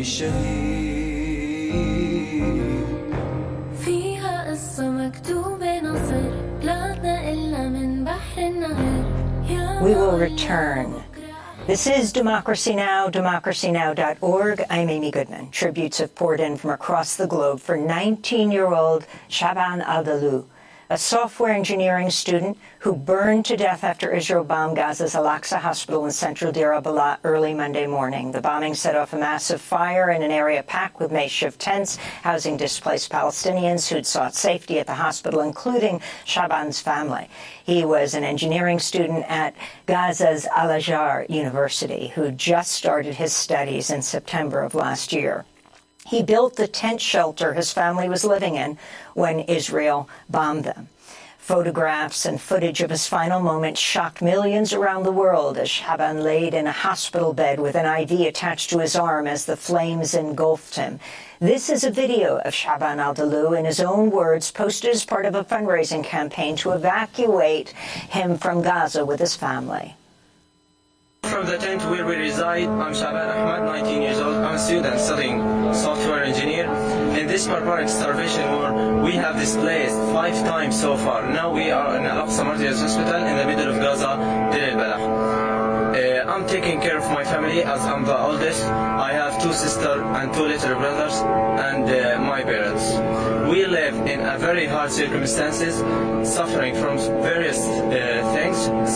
شهيد فيها قصة مكتوبة نصر بلادنا إلا من بحر النهر. We will return. This is Democracy Now!, democracynow.org. I'm Amy Goodman. Tributes have poured in from across the globe for 19-year-old Shaban Al-Dalu, a software engineering student who burned to death after Israel bombed Gaza's Al-Aqsa hospital in central Deir al-Balah early Monday morning. The bombing set off a massive fire in an area packed with makeshift tents housing displaced Palestinians who'd sought safety at the hospital, including Shaban's family. He was an engineering student at Gaza's Al-Azhar University who just started his studies in September of last year. He built the tent shelter his family was living in when Israel bombed them. Photographs and footage of his final moments shocked millions around the world as Shaban laid in a hospital bed with an IV attached to his arm as the flames engulfed him. This is a video of Shaban Al-Dalu, in his own words, posted as part of a fundraising campaign to evacuate him from Gaza with his family. From the tent where we reside, I'm Shaban Ahmad, 19 years old. I'm a student studying software engineer. In this barbaric starvation war, we have displaced 5 times so far. Now we are in Al-Aqsa Martyrs Hospital in the middle of Gaza, Deir al-Balah. I'm taking care of my family as I'm the oldest. I have 2 sisters and 2 little brothers and my parents. We live in a very hard circumstances, suffering from various things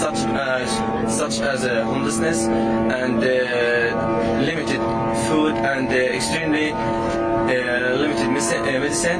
such as homelessness and limited food and extremely limited medicine.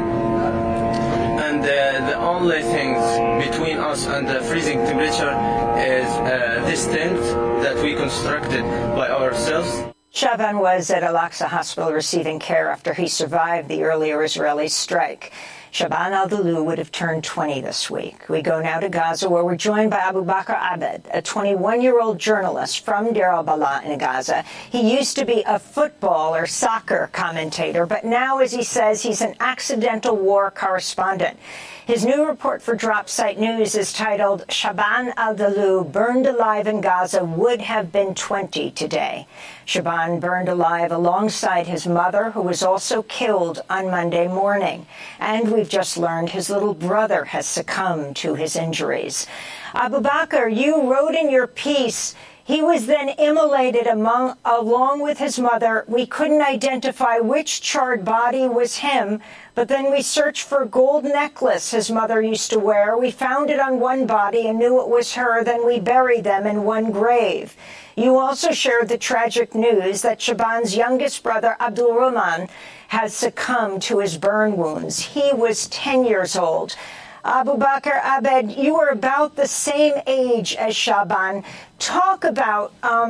And the only thing between us and the freezing temperature is this tent that we constructed by ourselves. Shaban was at Al-Aqsa Hospital receiving care after he survived the earlier Israeli strike. Shaban Al-Dalu would have turned 20 this week. We go now to Gaza, where we're joined by Abu Bakr Abed, a 21-year-old journalist from Deir al-Balah in Gaza. He used to be a football or soccer commentator, but now, as he says, he's an accidental war correspondent. His new report for Dropsite News is titled, Shaban Al-Dalu Burned Alive in Gaza Would Have Been 20 Today. Shaban burned alive alongside his mother, who was also killed on Monday morning. And we've just learned his little brother has succumbed to his injuries. Abu Bakr, you wrote in your piece, he was then immolated along with his mother. We couldn't identify which charred body was him, but then we searched for a gold necklace his mother used to wear. We found it on one body and knew it was her. Then we buried them in one grave. You also shared the tragic news that Shaban's youngest brother, Abdul Rahman, has succumbed to his burn wounds. He was 10 years old. Abu Bakr Abed, you were about the same age as Shaban. Talk about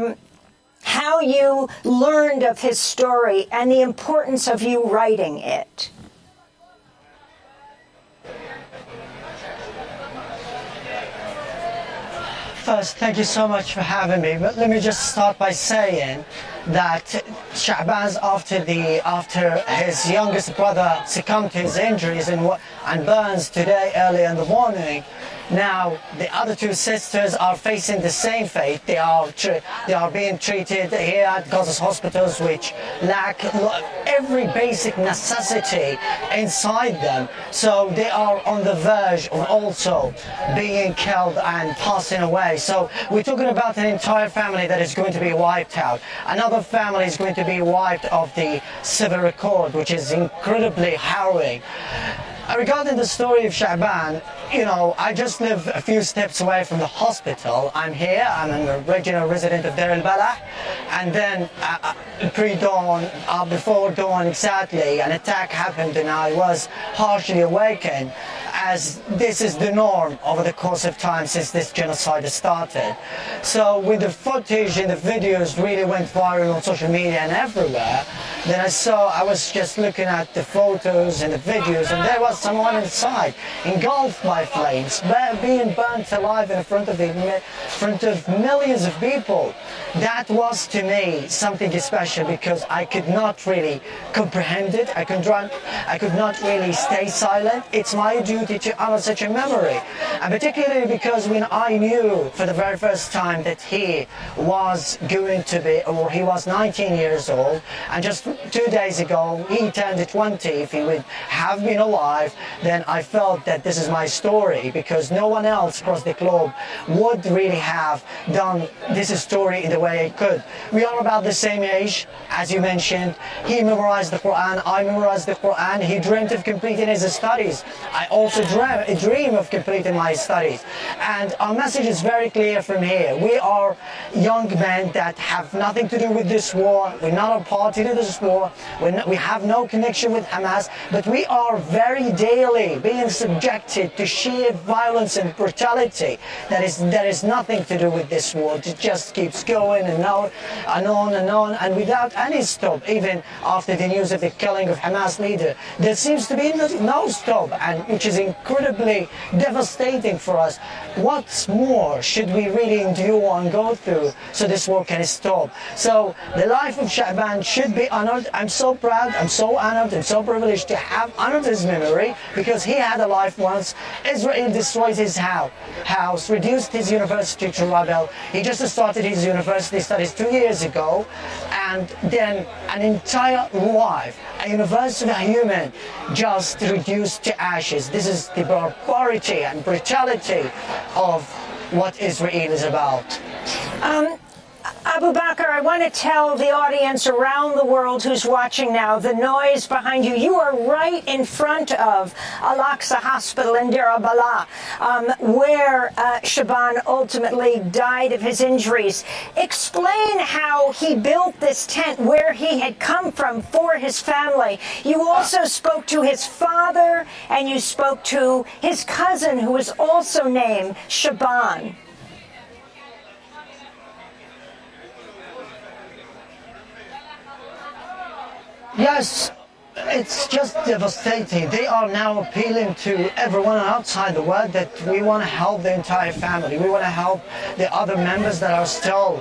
how you learned of his story and the importance of you writing it. First, thank you so much for having me. But let me just start by saying that Shaban's after his youngest brother succumbed to his injuries and burns today early in the morning. Now the other 2 sisters are facing the same fate. They are being treated here at Gaza's hospitals, which lack every basic necessity inside them. So they are on the verge of also being killed and passing away. So we're talking about an entire family that is going to be wiped out. Another family is going to be wiped off the civil record, which is incredibly harrowing. Regarding the story of Shaban, I just live a few steps away from the hospital. I'm here, I'm an original resident of Deir al-Balah, and then pre-dawn, before dawn exactly, an attack happened and I was partially awakened, as this is the norm over the course of time since this genocide has started. So when the footage and the videos really went viral on social media and everywhere, then I was just looking at the photos and the videos, and there was someone inside, engulfed by by flames, being burnt alive in front of millions of people. That was to me something special because I could not really comprehend it. I could not really stay silent. It's my duty to honor such a memory, and particularly because when I knew for the very first time that he was going to be, or he was 19 years old, and just 2 days ago he turned 20. If he would have been alive, then I felt that this is my story, because no one else across the globe would really have done this story in the way I could. We are about the same age, as you mentioned. He memorized the Quran, I memorized the Quran. He dreamt of completing his studies. I also dream of completing my studies. And our message is very clear from here. We are young men that have nothing to do with this war. We're not a party to this war. We have no connection with Hamas, but we are very daily being subjected to sheer violence and brutality that is nothing to do with this war. It just keeps going and on and on, and without any stop. Even after the news of the killing of Hamas leader, there seems to be no stop, and which is incredibly devastating for us. What more should we really endure and go through so this war can stop? So the life of Sha'ban should be honored. I'm so proud, I'm so honored, and so privileged to have honored his memory, because he had a life once. Israel destroyed his house, reduced his university to rubble. He just started his university studies 2 years ago, and then an entire life, a university of a human, just reduced to ashes. This is the barbarity and brutality of what Israel is about. Abu Bakr, I want to tell the audience around the world who's watching now, the noise behind you. You are right in front of Al-Aqsa Hospital in Deir al-Balah, where Sha'ban ultimately died of his injuries. Explain how he built this tent, where he had come from for his family. You also spoke to his father, and you spoke to his cousin, who was also named Sha'ban. Yes, it's just devastating. They are now appealing to everyone outside the world that we want to help the entire family. We want to help the other members that are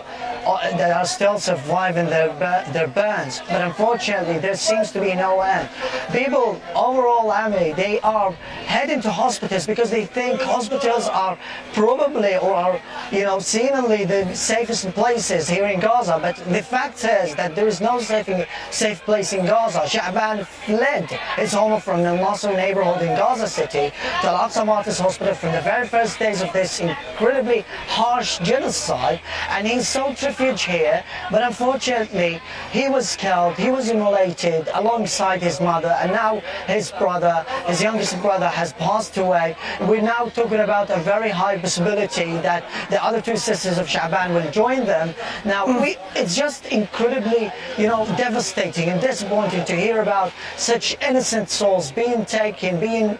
still surviving their burns. But unfortunately, there seems to be no end. People overall, they are heading to hospitals because they think hospitals are probably or are, seemingly the safest places here in Gaza. But the fact is that there is no safe place in Gaza. Sha'ban fled his home from the Nasser neighborhood in Gaza City to Al-Aqsa Martyrs Hospital from the very first days of this incredibly harsh genocide, and he sought refuge here, but unfortunately he was killed, he was immolated alongside his mother, and now his youngest brother has passed away. We're now talking about a very high possibility that the other two sisters of Sha'ban will join them. Now it's just incredibly devastating and disappointing to hear about such innocent souls being taken, being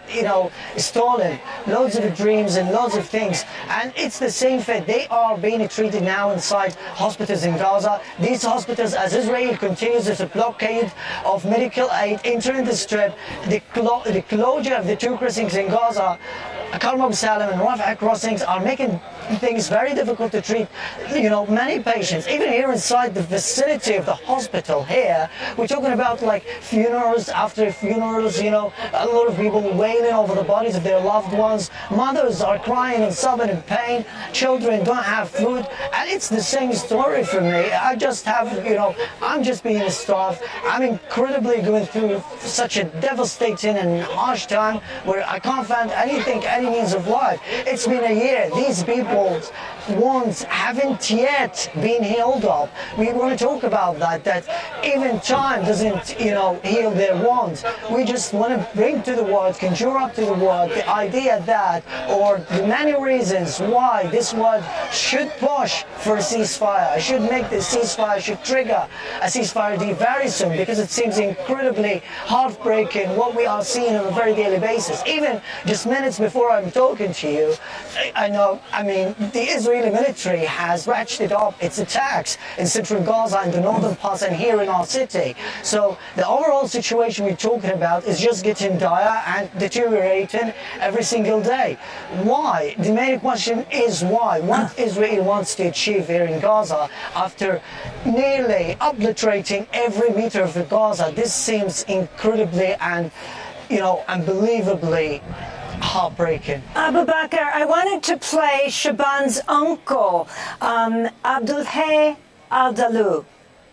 stolen, loads of dreams and loads of things. And it's the same fate. They are being treated now inside hospitals in Gaza. These hospitals, as Israel continues its blockade of medical aid entering the strip, the closure of the two crossings in Gaza, Karm Abu Salam and Rafah crossings, are making things very difficult to treat many patients. Even here inside the vicinity of the hospital here, we're talking about like funerals after funerals, a lot of people wailing over the bodies of their loved ones. Mothers are crying and sobbing in pain. Children don't have food. And it's the same story for me. I just have, I'm just being starved. I'm incredibly going through such a devastating and harsh time where I can't find anything, any means of life. It's been a year. These people's wounds haven't yet been healed up. We want to talk about that even time doesn't, heal their wounds. We just want to bring to the world, conjure up to the world the idea that, or the many reasons why this world should push for a ceasefire, should make the ceasefire, should trigger a ceasefire deal very soon, because it seems incredibly heartbreaking what we are seeing on a very daily basis. Even just minutes before before I'm talking to you, the Israeli military has ratcheted up its attacks in central Gaza and the northern parts and here in our city. So the overall situation we're talking about is just getting dire and deteriorating every single day. Why? The main question is why? What Israel wants to achieve here in Gaza after nearly obliterating every meter of the Gaza. This seems incredibly and unbelievably heartbreaking. Abu Bakr, I wanted to play Shaban's uncle, Abdulhay Al-Dalu.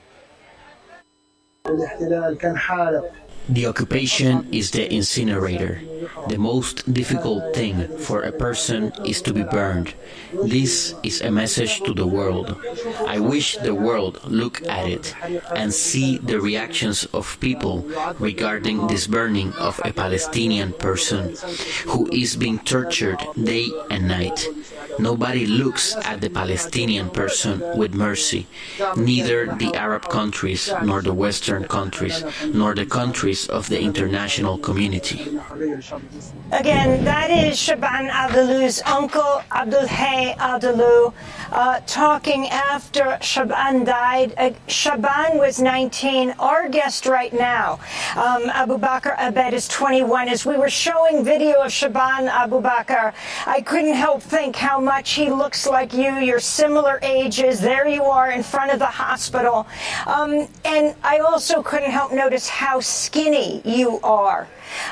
The occupation is the incinerator. The most difficult thing for a person is to be burned. This is a message to the world. I wish the world look at it and see the reactions of people regarding this burning of a Palestinian person who is being tortured day and night. Nobody looks at the Palestinian person with mercy, neither the Arab countries, nor the Western countries, nor the countries of the international community. Again, that is Shaban Al-Dalu's uncle, Abdulhay Al-Dalu, talking after Shaban died. Shaban was 19. Our guest right now, Abu Bakr Abed, is 21. As we were showing video of Shaban, Abu Bakr, I couldn't help think how much he looks like you. You're similar ages. There you are in front of the hospital. And I also couldn't help notice how skinny you are.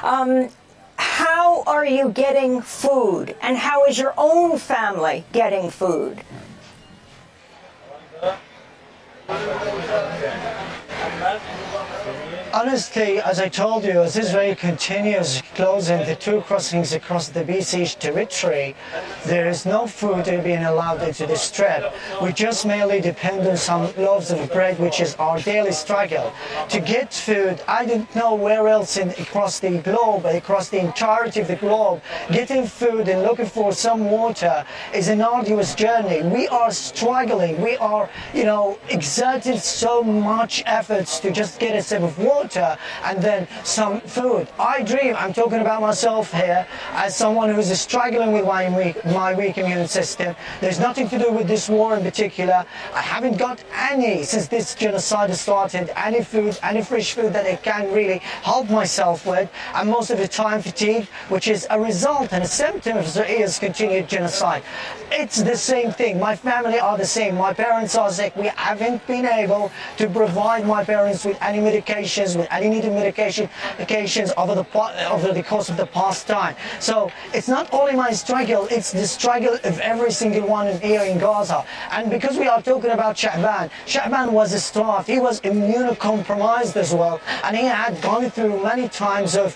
How are you getting food? And how is your own family getting food? Honestly, as I told you, as Israel continues closing the two crossings across the besieged territory, there is no food being allowed into the strip. We just merely depend on some loaves of bread, which is our daily struggle. To get food, I don't know where else across the globe, across the entirety of the globe, getting food and looking for some water is an arduous journey. We are struggling. We are, exerted so much efforts to just get a sip of water and then some food. I'm talking about myself here as someone who's struggling with my weak immune system. There's nothing to do with this war in particular. I haven't got any, since this genocide has started, any food, any fresh food that I can really help myself with. I'm most of the time fatigued, which is a result and a symptom of Israel's continued genocide. It's the same thing. My family are the same. My parents are sick. We haven't been able to provide my parents with any medications, with any needed medications over the course of the past time. So it's not only my struggle, it's the struggle of every single one here in Gaza. And because we are talking about Sha'ban was starved. He was immunocompromised as well, and he had gone through many times of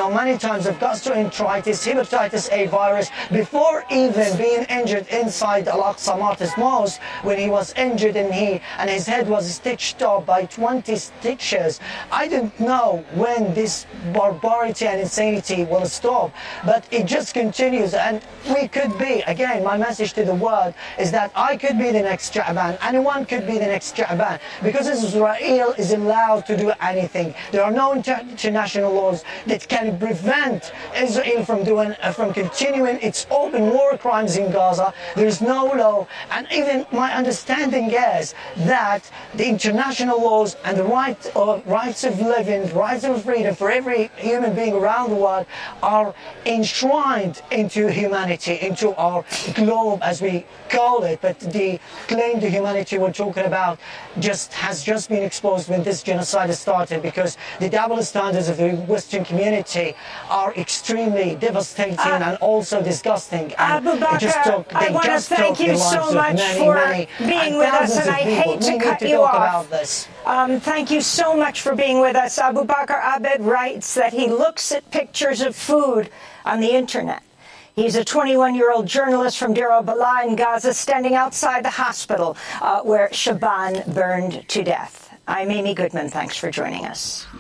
gastroenteritis, hepatitis A virus before even being injured inside Al-Aqsa Martyrs Mosque. When he was injured and his head was stitched up by 20 stitches. I don't know when this barbarity and insanity will stop, but it just continues, and we could be, again, my message to the world is that I could be the next Sha'ban, anyone could be the next Sha'ban, because Israel is allowed to do anything. There are no international laws that can prevent Israel from continuing its open war crimes in Gaza. There is no law, and even my understanding is that the international laws and the rights of living, rights of freedom for every human being around the world are enshrined into humanity, into our globe as we call it. But the claim to humanity we're talking about has just been exposed when this genocide has started, because the double standards of the Western community are extremely devastating and also disgusting. Abu Bakr, I want to thank you so much for being with us, and I hate to cut you off. Thank you so much for being with us. Abu Bakr Abed writes that he looks at pictures of food on the internet. He's a 21-year-old journalist from Deir al-Balah in Gaza, standing outside the hospital where Shaban burned to death. I'm Amy Goodman. Thanks for joining us.